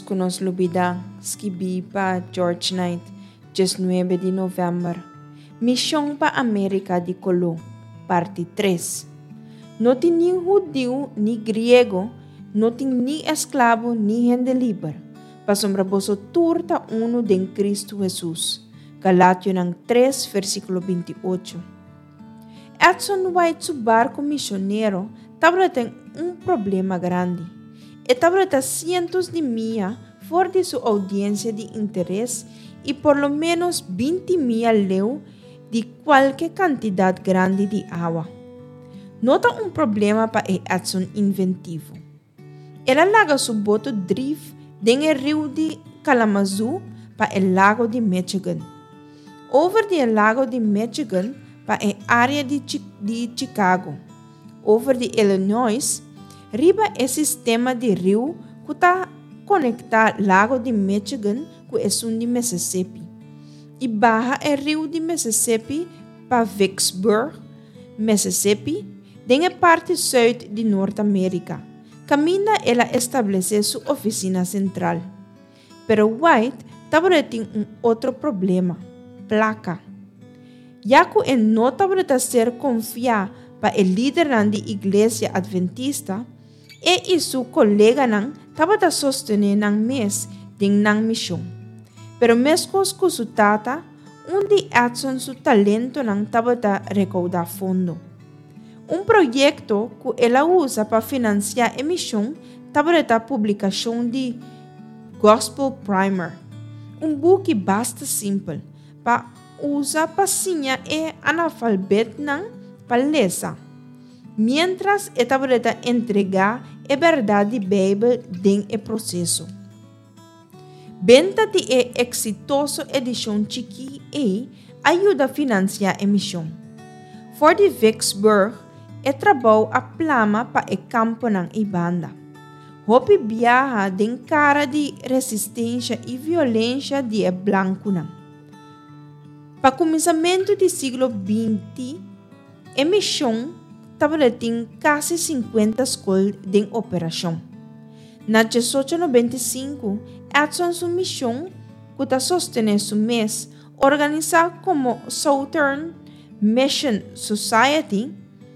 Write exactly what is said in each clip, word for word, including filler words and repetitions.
que nos lubida, skibi pa George Knight, diecinueve de novembro. Missão pa América de Colón, parte três. Não tem nem judeu, nem grego, não tem nem escravo, nem gente livre. Pasombra boso turta uno de Cristo Jesus. Galatio ng três, versículo vinte e oito. Edson White, su barco missioneiro, estava tem um problema grande. Estava a cientos de milhas fora de sua audiência de interesse e por lo menos vinte milhas leu de qualquer quantidade grande de água. Nota um problema para Edson inventivo. Ela larga seu boto drift den o rio de Kalamazoo para o lago de Michigan. Over de lago de Michigan para a área de, Ch de Chicago. Over de Illinois, riba é sistema de rio que está conectado lago de Michigan com o sul de Mississippi. E barra o rio de Mississippi para Vicksburg, Mississippi, den a parte sul de Norte América. Camina ela estabelecer sua oficina central. Pero White estava tem um outro problema, placa. Já que ele não estava ser confiar para o líder da igreja adventista, e e seu colega não estava sostener nang mes ding nang missão. Pero mesmo com sua tata, onde Edson seu talento não estava recaudar fundo. Um projeto que ela usa para financiar a missão estava a publicação de Gospel Primer, um book bastante simples para usar para ensinar e analfabeto para ler. Mientras estava a entregar a verdade Bíblia dentro do processo. Venda de a exitosa edição chiqui e ajuda a financiar a missão. For de Vicksburg, e trabalho a plama para o campo ng ibanda. Hopi viaja den cara de resistência e violência de e blanco nang. Pa começamento do século vinte, a missão estava tem quase cinquenta escolas de operação. Na dezoito noventa e cinco, Edson sua missão, que está sustentando seu mês, organizada como Southern Mission Society.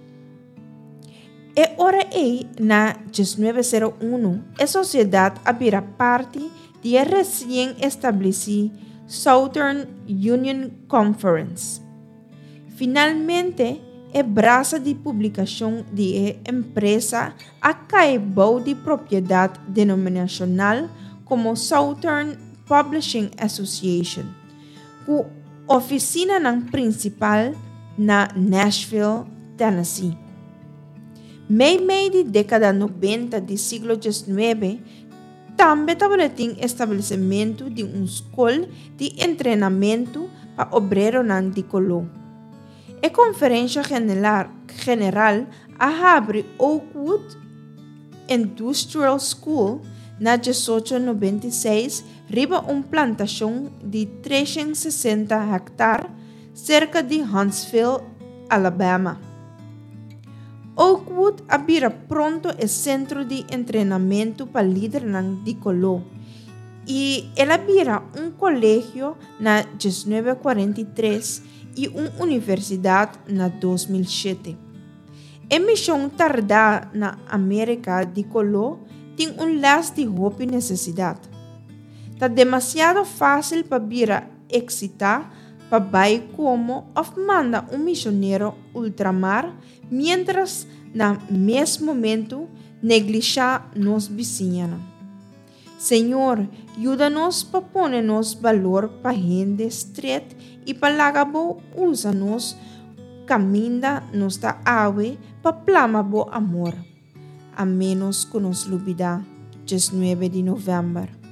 E ora é, na dezenove zero um, a sociedade abrirá parte de a recém-estabelecida Southern Union Conference. Finalmente, a braça de publicação de a empresa acabou de propriedade denominacional como Southern Publishing Association, com oficina principal na Nashville, Tennessee. Meio-meio de década noventa do século dezenove, também tem estabelecimento de uma escola de treinamento para obreiros de Colón. A Conferência General, General abre Oakwood Industrial School na dezoito noventa e seis, riba uma plantação de trezentos e sessenta hectares cerca de Huntsville, Alabama. Oakwood abrirá pronto o centro de treinamento para líderes de Colón e ela abrirá um colégio na dezenove quarenta e três e uma universidade na dois mil e sete. A missão tardar na América de Colón tem um laço de roupa e necessidade. Está demasiado fácil para vir excitar para bairro como of manda um missionário ultramar, mientras na mesmo momento negligencia nos vizinhos. Senhor, ajuda-nos para pôr-nos valor para gente estreita e para lagabo usa-nos caminha nos da água para plama bo amor. A menos que nos lubida, dezenove de novembro.